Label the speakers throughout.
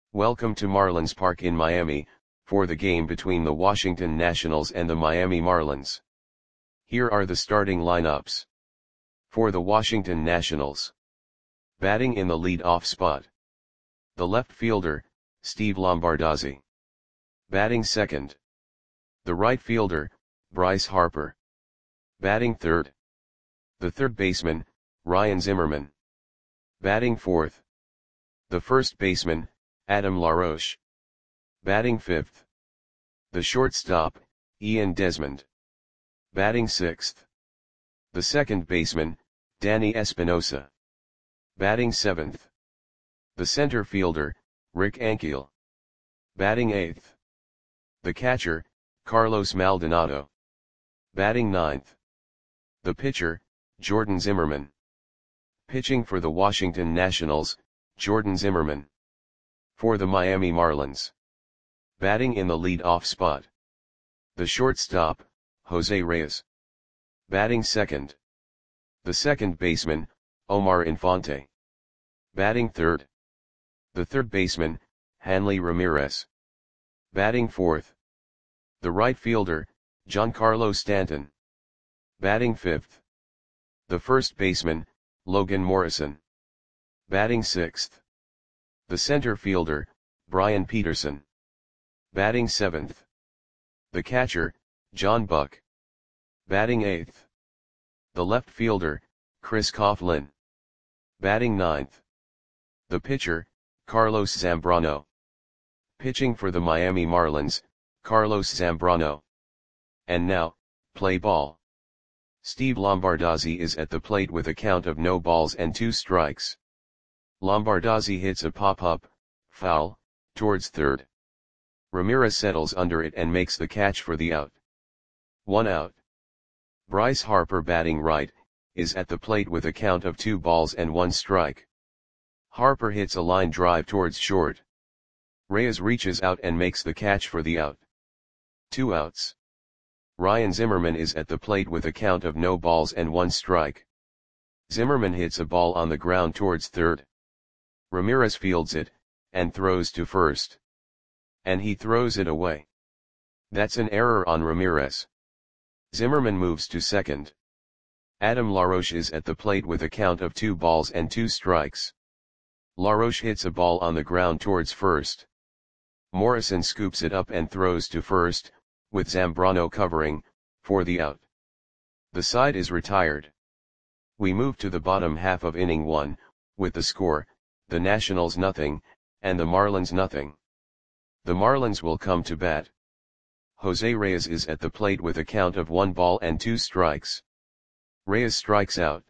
Speaker 1: Welcome to Marlins Park in Miami, for the game between the Washington Nationals and the Miami Marlins. Here are the starting lineups. For the Washington Nationals. Batting in the lead-off spot. The left fielder, Steve Lombardozzi. Batting second. The right fielder, Bryce Harper. Batting third. The third baseman, Ryan Zimmerman. Batting fourth. The first baseman, Adam LaRoche. Batting fifth. The shortstop, Ian Desmond. Batting sixth. The second baseman, Danny Espinosa. Batting seventh. The center fielder, Rick Ankiel. Batting eighth. The catcher, Carlos Maldonado. Batting ninth. The pitcher, Jordan Zimmermann. Pitching for the Washington Nationals, Jordan Zimmermann. For the Miami Marlins. Batting in the lead-off spot. The shortstop, Jose Reyes. Batting second. The second baseman, Omar Infante. Batting third. The third baseman, Hanley Ramirez. Batting fourth. The right fielder, Giancarlo Stanton. Batting fifth. The first baseman, Logan Morrison. Batting sixth. The center fielder, Brian Peterson. Batting seventh. The catcher, John Buck. Batting eighth. The left fielder, Chris Coughlin. Batting ninth. The pitcher, Carlos Zambrano. Pitching for the Miami Marlins, Carlos Zambrano. And now, play ball. Steve Lombardozzi is at the plate with a count of no balls and 2 strikes. Lombardozzi hits a pop-up, foul, towards third. Ramirez settles under it and makes the catch for the out. 1 out. Bryce Harper, batting right, is at the plate with a count of 2 balls and 1 strike. Harper hits a line drive towards short. Reyes reaches out and makes the catch for the out. 2 outs. Ryan Zimmerman is at the plate with a count of no balls and 1 strike. Zimmerman hits a ball on the ground towards third. Ramirez fields it, and throws to first. And he throws it away. That's an error on Ramirez. Zimmerman moves to second. Adam LaRoche is at the plate with a count of 2 balls and 2 strikes. LaRoche hits a ball on the ground towards first. Morrison scoops it up and throws to first, with Zambrano covering, for the out. The side is retired. We move to the bottom half of inning 1, with the score, the Nationals nothing, and the Marlins nothing. The Marlins will come to bat. Jose Reyes is at the plate with a count of 1 ball and 2 strikes. Reyes strikes out.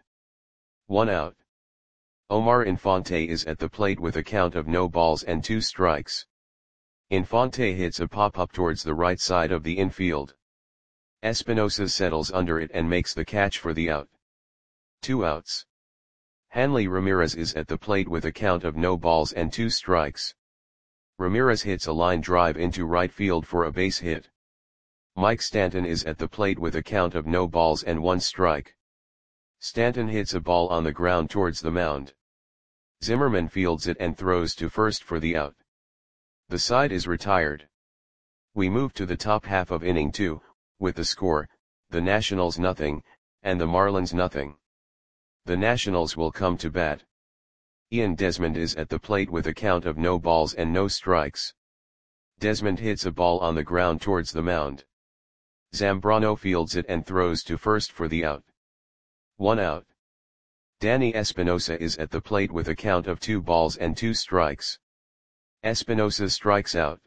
Speaker 1: 1 out. Omar Infante is at the plate with a count of no balls and 2 strikes. Infante hits a pop-up towards the right side of the infield. Espinosa settles under it and makes the catch for the out. 2 outs. Hanley Ramirez is at the plate with a count of no balls and 2 strikes. Ramirez hits a line drive into right field for a base hit. Mike Stanton is at the plate with a count of no balls and 1 strike. Stanton hits a ball on the ground towards the mound. Zimmerman fields it and throws to first for the out. The side is retired. We move to the top half of inning 2, with the score, the Nationals nothing, and the Marlins nothing. The Nationals will come to bat. Ian Desmond is at the plate with a count of no balls and no strikes. Desmond hits a ball on the ground towards the mound. Zambrano fields it and throws to first for the out. 1 out. Danny Espinosa is at the plate with a count of 2 balls and 2 strikes. Espinosa strikes out.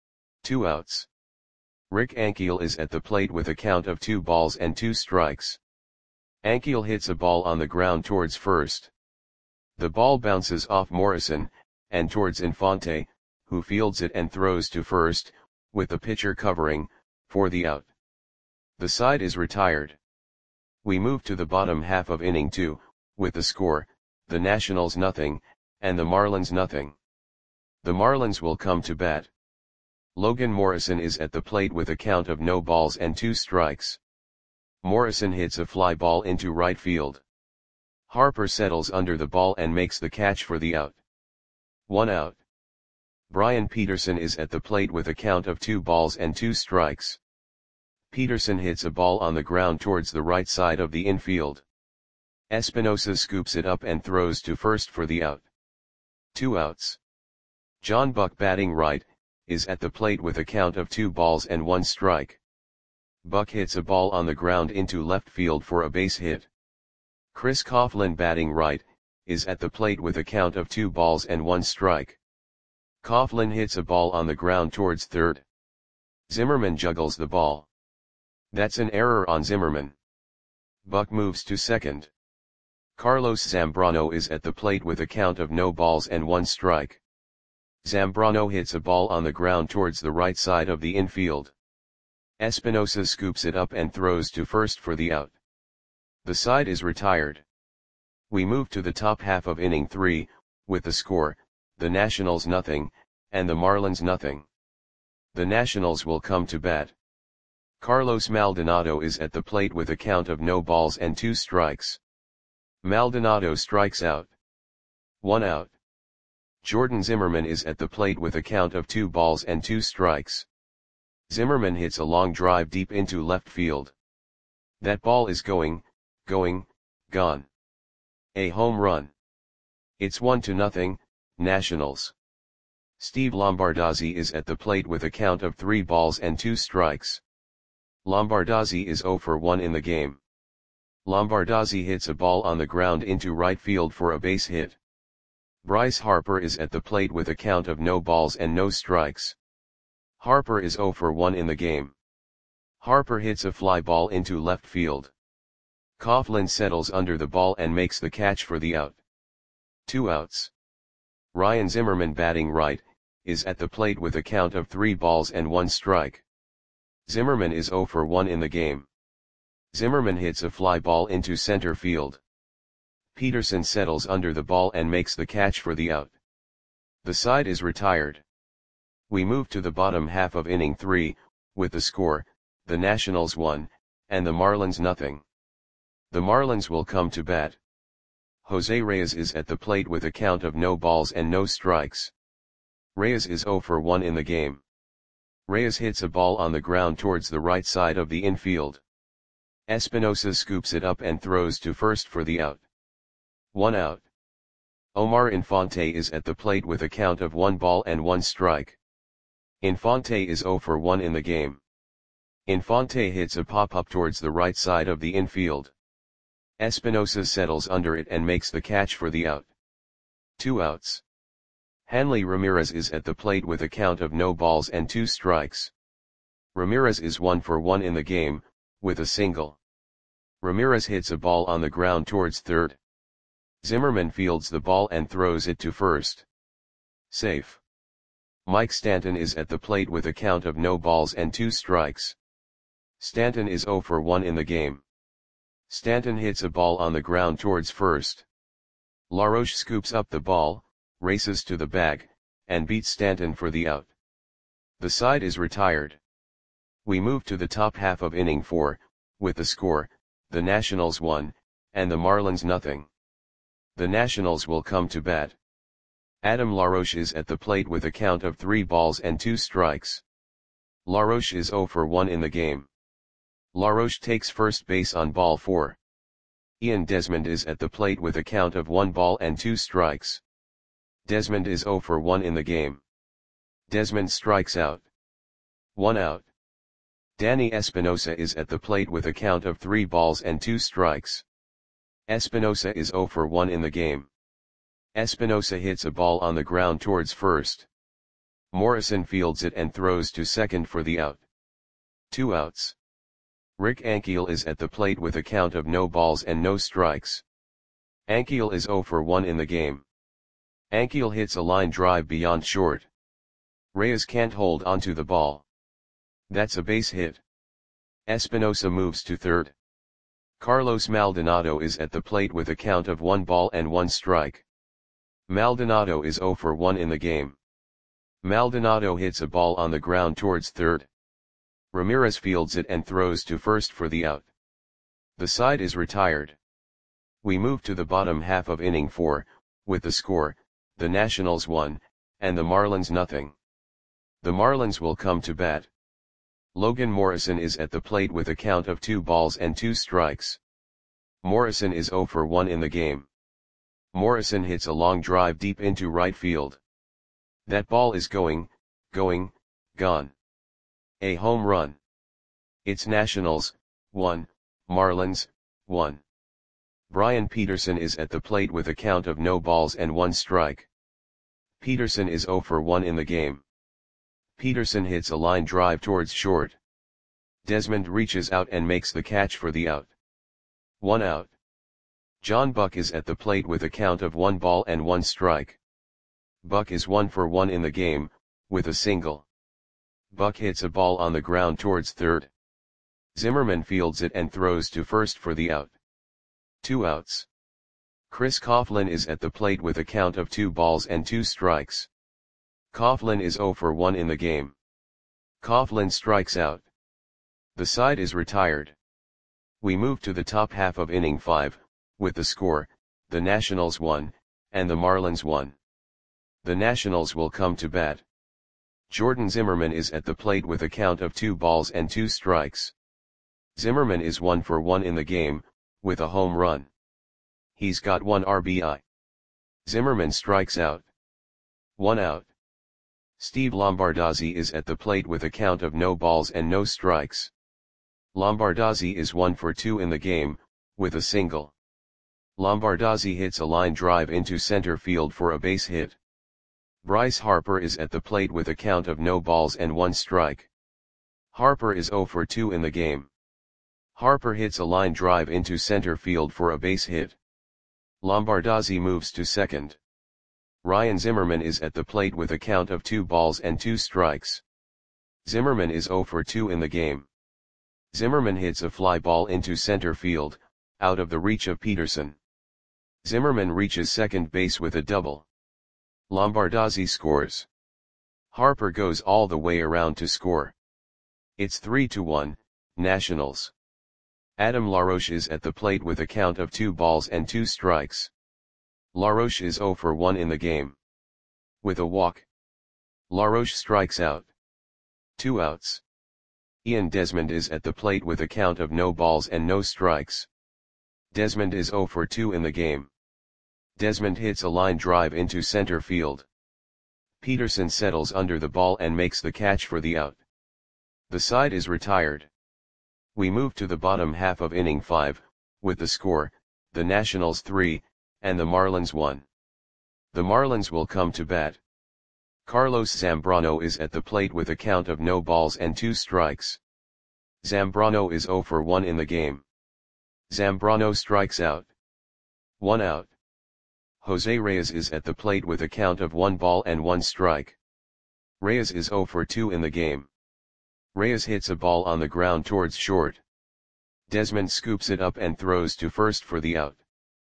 Speaker 1: 2 outs. Rick Ankiel is at the plate with a count of 2 balls and 2 strikes. Ankiel hits a ball on the ground towards first. The ball bounces off Morrison, and towards Infante, who fields it and throws to first, with the pitcher covering, for the out. The side is retired. We move to the bottom half of inning 2, with the score, the Nationals nothing, and the Marlins nothing. The Marlins will come to bat. Logan Morrison is at the plate with a count of no balls and 2 strikes. Morrison hits a fly ball into right field. Harper settles under the ball and makes the catch for the out. 1 out. Brian Peterson is at the plate with a count of 2 balls and 2 strikes. Peterson hits a ball on the ground towards the right side of the infield. Espinosa scoops it up and throws to first for the out. 2 outs. John Buck, batting right, is at the plate with a count of 2 balls and 1 strike. Buck hits a ball on the ground into left field for a base hit. Chris Coughlin, batting right, is at the plate with a count of 2 balls and 1 strike. Coughlin hits a ball on the ground towards third. Zimmerman juggles the ball. That's an error on Zimmerman. Buck moves to second. Carlos Zambrano is at the plate with a count of no balls and 1 strike. Zambrano hits a ball on the ground towards the right side of the infield. Espinosa scoops it up and throws to first for the out. The side is retired. We move to the top half of inning 3, with the score, the Nationals nothing, and the Marlins nothing. The Nationals will come to bat. Carlos Maldonado is at the plate with a count of no balls and 2 strikes. Maldonado strikes out. 1 out. Jordan Zimmerman is at the plate with a count of 2 balls and 2 strikes. Zimmerman hits a long drive deep into left field. That ball is going, gone. A home run. It's 1-0, Nationals. Steve Lombardozzi is at the plate with a count of 3 balls and 2 strikes. Lombardozzi is 0 for 1 in the game. Lombardozzi hits a ball on the ground into right field for a base hit. Bryce Harper is at the plate with a count of no balls and no strikes. Harper is 0 for 1 in the game. Harper hits a fly ball into left field. Coughlin settles under the ball and makes the catch for the out. 2 outs. Ryan Zimmerman, batting right, is at the plate with a count of 3 balls and 1 strike. Zimmerman is 0 for 1 in the game. Zimmerman hits a fly ball into center field. Peterson settles under the ball and makes the catch for the out. The side is retired. We move to the bottom half of inning 3, with the score, the Nationals 1, and the Marlins nothing. The Marlins will come to bat. Jose Reyes is at the plate with a count of no balls and no strikes. Reyes is 0 for 1 in the game. Reyes hits a ball on the ground towards the right side of the infield. Espinosa scoops it up and throws to first for the out. 1 out. Omar Infante is at the plate with a count of 1 ball and 1 strike. Infante is 0 for 1 in the game. Infante hits a pop-up towards the right side of the infield. Espinosa settles under it and makes the catch for the out. 2 outs. Hanley Ramirez is at the plate with a count of no balls and 2 strikes. Ramirez is 1 for 1 in the game, with a single. Ramirez hits a ball on the ground towards third. Zimmerman fields the ball and throws it to first. Safe. Mike Stanton is at the plate with a count of no balls and 2 strikes. Stanton is 0 for 1 in the game. Stanton hits a ball on the ground towards first. LaRoche scoops up the ball, races to the bag, and beats Stanton for the out. The side is retired. We move to the top half of inning 4, with the score, the Nationals 1, and the Marlins nothing. The Nationals will come to bat. Adam LaRoche is at the plate with a count of 3 balls and 2 strikes. LaRoche is 0 for 1 in the game. LaRoche takes first base on ball 4. Ian Desmond is at the plate with a count of 1 ball and 2 strikes. Desmond is 0 for 1 in the game. Desmond strikes out. 1 out. Danny Espinosa is at the plate with a count of 3 balls and 2 strikes. Espinosa is 0 for 1 in the game. Espinosa hits a ball on the ground towards first. Morrison fields it and throws to second for the out. 2 outs. Rick Ankiel is at the plate with a count of no balls and no strikes. Ankiel is 0 for 1 in the game. Ankiel hits a line drive beyond short. Reyes can't hold onto the ball. That's a base hit. Espinosa moves to third. Carlos Maldonado is at the plate with a count of 1 ball and 1 strike. Maldonado is 0 for 1 in the game. Maldonado hits a ball on the ground towards third. Ramirez fields it and throws to first for the out. The side is retired. We move to the bottom half of inning 4, with the score, the Nationals 1, and the Marlins nothing. The Marlins will come to bat. Logan Morrison is at the plate with a count of 2 balls and 2 strikes. Morrison is 0 for 1 in the game. Morrison hits a long drive deep into right field. That ball is gone. A home run. It's Nationals, 1, Marlins, 1. Brian Peterson is at the plate with a count of no balls and 1 strike. Peterson is 0 for 1 in the game. Peterson hits a line drive towards short. Desmond reaches out and makes the catch for the out. 1 out. John Buck is at the plate with a count of 1 ball and 1 strike. Buck is 1 for 1 in the game, with a single. Buck hits a ball on the ground towards third. Zimmerman fields it and throws to first for the out. 2 outs. Chris Coughlin is at the plate with a count of 2 balls and 2 strikes. Coughlin is 0 for 1 in the game. Coughlin strikes out. The side is retired. We move to the top half of inning 5, with the score, the Nationals 1, and the Marlins 1. The Nationals will come to bat. Jordan Zimmerman is at the plate with a count of 2 balls and 2 strikes. Zimmerman is 1 for 1 in the game, with a home run. He's got 1 RBI. Zimmerman strikes out. 1 out. Steve Lombardozzi is at the plate with a count of no balls and no strikes. Lombardozzi is 1 for 2 in the game, with a single. Lombardozzi hits a line drive into center field for a base hit. Bryce Harper is at the plate with a count of no balls and 1 strike. Harper is 0 for 2 in the game. Harper hits a line drive into center field for a base hit. Lombardozzi moves to second. Ryan Zimmerman is at the plate with a count of 2 balls and 2 strikes. Zimmerman is 0 for 2 in the game. Zimmerman hits a fly ball into center field, out of the reach of Peterson. Zimmerman reaches second base with a double. Lombardozzi scores. Harper goes all the way around to score. It's 3-1, Nationals. Adam LaRoche is at the plate with a count of 2 balls and 2 strikes. LaRoche is 0 for 1 in the game. With a walk. LaRoche strikes out. 2 outs. Ian Desmond is at the plate with a count of no balls and no strikes. Desmond is 0 for 2 in the game. Desmond hits a line drive into center field. Peterson settles under the ball and makes the catch for the out. The side is retired. We move to the bottom half of inning 5, with the score, the Nationals 3, and the Marlins 1. The Marlins will come to bat. Carlos Zambrano is at the plate with a count of no balls and 2 strikes. Zambrano is 0 for 1 in the game. Zambrano strikes out. 1 out. Jose Reyes is at the plate with a count of 1 ball and 1 strike. Reyes is 0 for 2 in the game. Reyes hits a ball on the ground towards short. Desmond scoops it up and throws to first for the out.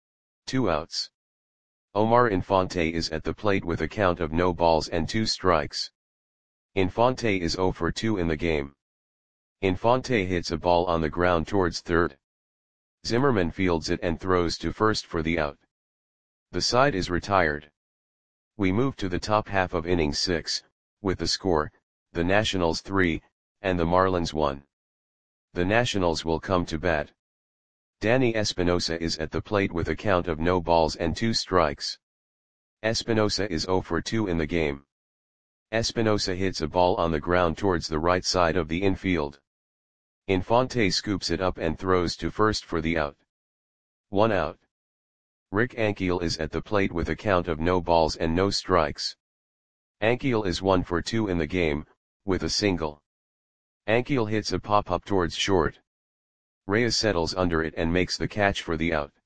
Speaker 1: 2 outs. Omar Infante is at the plate with a count of no balls and 2 strikes. Infante is 0 for 2 in the game. Infante hits a ball on the ground towards third. Zimmerman fields it and throws to first for the out. The side is retired. We move to the top half of inning 6, with the score, the Nationals 3, and the Marlins 1. The Nationals will come to bat. Danny Espinosa is at the plate with a count of no balls and 2 strikes. Espinosa is 0 for 2 in the game. Espinosa hits a ball on the ground towards the right side of the infield. Infante scoops it up and throws to first for the out. 1 out. Rick Ankiel is at the plate with a count of no balls and no strikes. Ankiel is 1 for 2 in the game, with a single. Ankiel hits a pop-up towards short. Reyes settles under it and makes the catch for the out.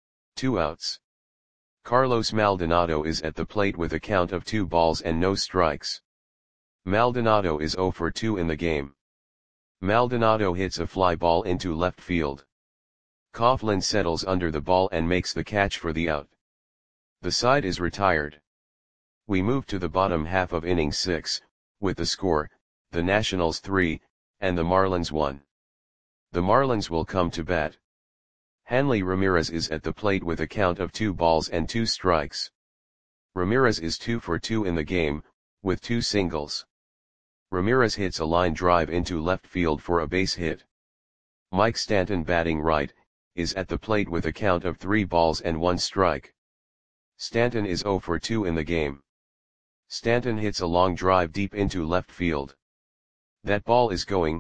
Speaker 1: 2 outs. Carlos Maldonado is at the plate with a count of 2 balls and no strikes. Maldonado is 0 for 2 in the game. Maldonado hits a fly ball into left field. Coughlin settles under the ball and makes the catch for the out. The side is retired. We move to the bottom half of inning 6, with the score, the Nationals 3, and the Marlins 1. The Marlins will come to bat. Hanley Ramirez is at the plate with a count of 2 balls and 2 strikes. Ramirez is 2 for 2 in the game, with 2 singles. Ramirez hits a line drive into left field for a base hit. Mike Stanton, batting right, is at the plate with a count of 3 balls and 1 strike. Stanton is 0 for 2 in the game. Stanton hits a long drive deep into left field. That ball is going,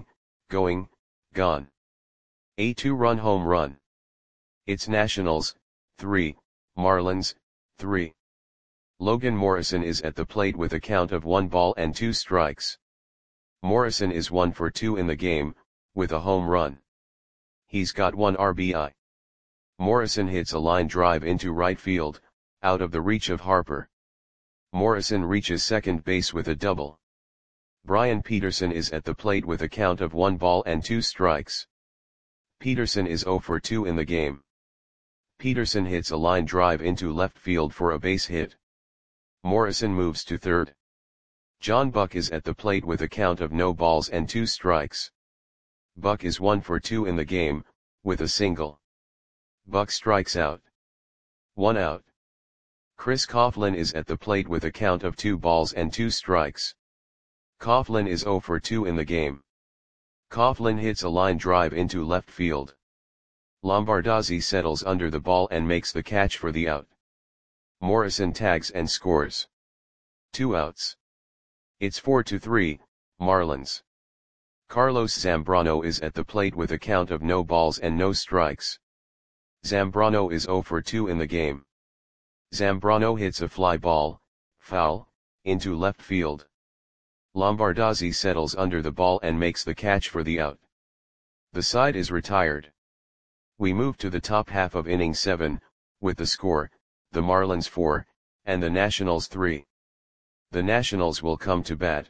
Speaker 1: gone. A 2-run home run. It's Nationals, 3, Marlins, 3. Logan Morrison is at the plate with a count of 1 ball and 2 strikes. Morrison is 1 for 2 in the game, with a home run. He's got 1 RBI. Morrison hits a line drive into right field, out of the reach of Harper. Morrison reaches second base with a double. Brian Peterson is at the plate with a count of 1 ball and 2 strikes. Peterson is 0 for 2 in the game. Peterson hits a line drive into left field for a base hit. Morrison moves to third. John Buck is at the plate with a count of no balls and 2 strikes. Buck is 1 for 2 in the game, with a single. Buck strikes out. 1 out. Chris Coughlin is at the plate with a count of 2 balls and 2 strikes. Coughlin is 0 for 2 in the game. Coughlin hits a line drive into left field. Lombardozzi settles under the ball and makes the catch for the out. Morrison tags and scores. 2 outs. It's 4-3, Marlins. Carlos Zambrano is at the plate with a count of no balls and no strikes. Zambrano is 0 for 2 in the game. Zambrano hits a fly ball, foul, into left field. Lombardozzi settles under the ball and makes the catch for the out. The side is retired. We move to the top half of inning 7, with the score, the Marlins 4, and the Nationals 3. The Nationals will come to bat.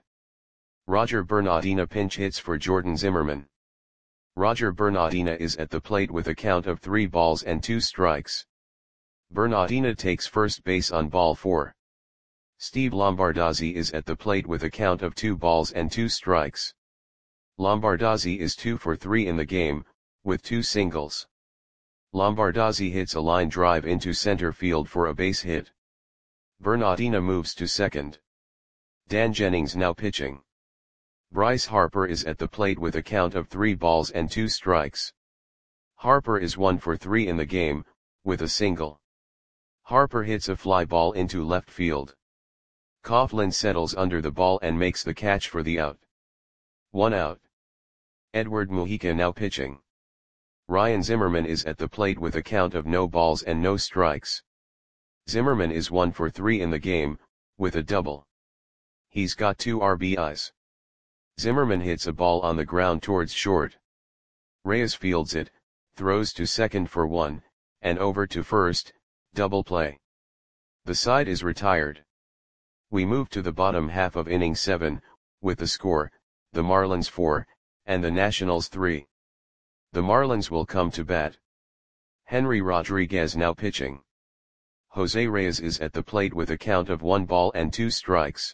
Speaker 1: Roger Bernardina pinch hits for Jordan Zimmermann. Roger Bernardina is at the plate with a count of 3 balls and 2 strikes. Bernardina takes first base on ball 4. Steve Lombardozzi is at the plate with a count of 2 balls and 2 strikes. Lombardozzi is 2 for 3 in the game, with 2 singles. Lombardozzi hits a line drive into center field for a base hit. Bernardina moves to second. Dan Jennings now pitching. Bryce Harper is at the plate with a count of 3 balls and 2 strikes. Harper is 1 for 3 in the game, with a single. Harper hits a fly ball into left field. Coughlin settles under the ball and makes the catch for the out. 1 out. Edward Mujica now pitching. Ryan Zimmerman is at the plate with a count of no balls and no strikes. Zimmerman is 1 for 3 in the game, with a double. He's got 2 RBIs. Zimmerman hits a ball on the ground towards short. Reyes fields it, throws to second for 1, and over to first, double play. The side is retired. We move to the bottom half of inning 7, with the score, the Marlins 4, and the Nationals 3. The Marlins will come to bat. Henry Rodriguez now pitching. Jose Reyes is at the plate with a count of 1 ball and 2 strikes.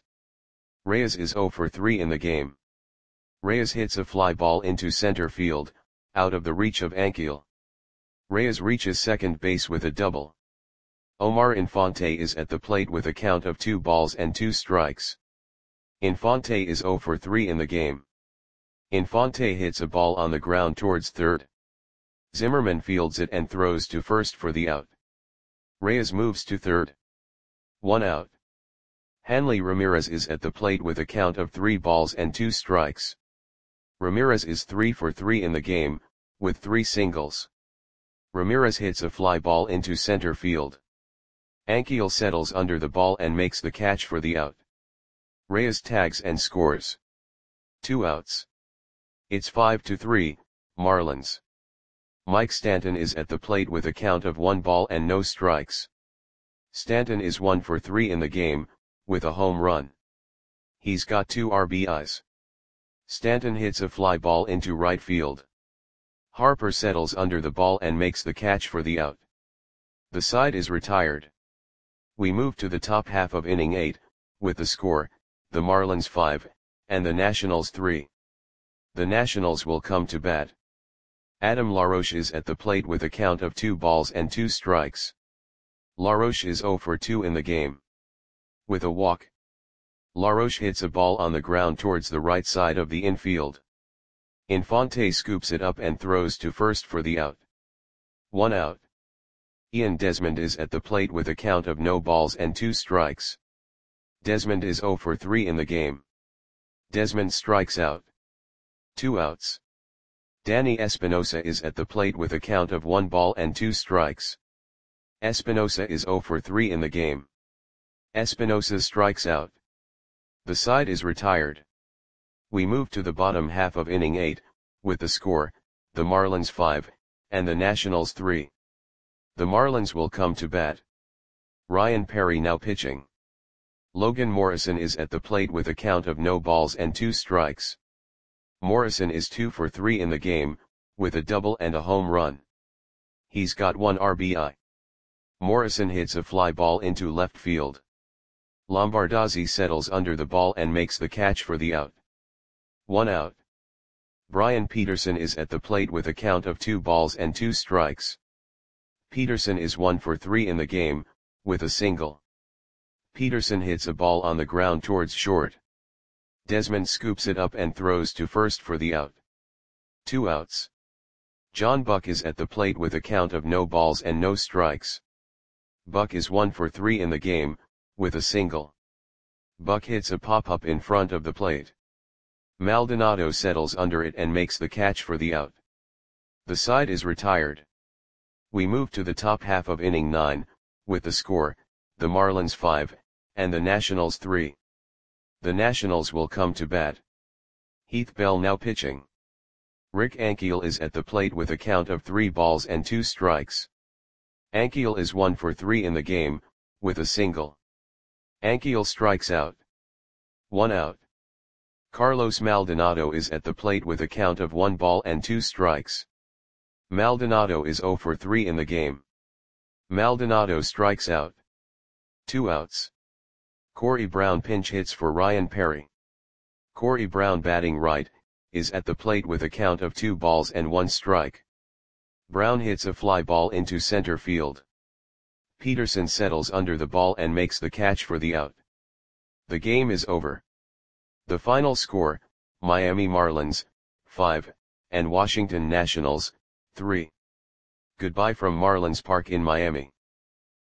Speaker 1: Reyes is 0 for 3 in the game. Reyes hits a fly ball into center field, out of the reach of Ankiel. Reyes reaches second base with a double. Omar Infante is at the plate with a count of 2 balls and 2 strikes. Infante is 0 for 3 in the game. Infante hits a ball on the ground towards third. Zimmerman fields it and throws to first for the out. Reyes moves to third. 1 out. Hanley Ramirez is at the plate with a count of 3 balls and 2 strikes. Ramirez is 3 for 3 in the game, with 3 singles. Ramirez hits a fly ball into center field. Ankiel settles under the ball and makes the catch for the out. Reyes tags and scores. 2 outs. It's 5-3, Marlins. Mike Stanton is at the plate with a count of 1 ball and no strikes. Stanton is 1 for 3 in the game, with a home run. He's got 2 RBIs. Stanton hits a fly ball into right field. Harper settles under the ball and makes the catch for the out. The side is retired. We move to the top half of inning 8, with the score, the Marlins 5, and the Nationals 3. The Nationals will come to bat. Adam LaRoche is at the plate with a count of 2 balls and 2 strikes. LaRoche is 0 for 2 in the game. with a walk. LaRoche hits a ball on the ground towards the right side of the infield. Infante scoops it up and throws to first for the out. 1 out. Ian Desmond is at the plate with a count of no balls and 2 strikes. Desmond is 0 for 3 in the game. Desmond strikes out. 2 outs. Danny Espinosa is at the plate with a count of 1 ball and 2 strikes. Espinosa is 0 for 3 in the game. Espinosa strikes out. The side is retired. We move to the bottom half of inning 8, with the score, the Marlins 5, and the Nationals 3. The Marlins will come to bat. Ryan Perry now pitching. Logan Morrison is at the plate with a count of no balls and 2 strikes. Morrison is 2 for 3 in the game, with a double and a home run. He's got 1 RBI. Morrison hits a fly ball into left field. Lombardozzi settles under the ball and makes the catch for the out. 1 out. Brian Peterson is at the plate with a count of 2 balls and 2 strikes. Peterson is 1 for 3 in the game, with a single. Peterson hits a ball on the ground towards short. Desmond scoops it up and throws to first for the out. 2 outs. John Buck is at the plate with a count of no balls and no strikes. Buck is 1 for 3 in the game, with a single. Buck hits a pop-up in front of the plate. Maldonado settles under it and makes the catch for the out. The side is retired. We move to the top half of inning 9, with the score, the Marlins 5, and the Nationals 3. The Nationals will come to bat. Heath Bell now pitching. Rick Ankiel is at the plate with a count of 3 balls and 2 strikes. Ankiel is 1 for 3 in the game, with a single. Ankiel strikes out. 1 out. Carlos Maldonado is at the plate with a count of 1 ball and 2 strikes. Maldonado is 0 for 3 in the game. Maldonado strikes out. 2 outs. Corey Brown pinch hits for Ryan Perry. Corey Brown, batting right, is at the plate with a count of 2 balls and 1 strike. Brown hits a fly ball into center field. Peterson settles under the ball and makes the catch for the out. The game is over. The final score, Miami Marlins, 5, and Washington Nationals, 3. Goodbye from Marlins Park in Miami.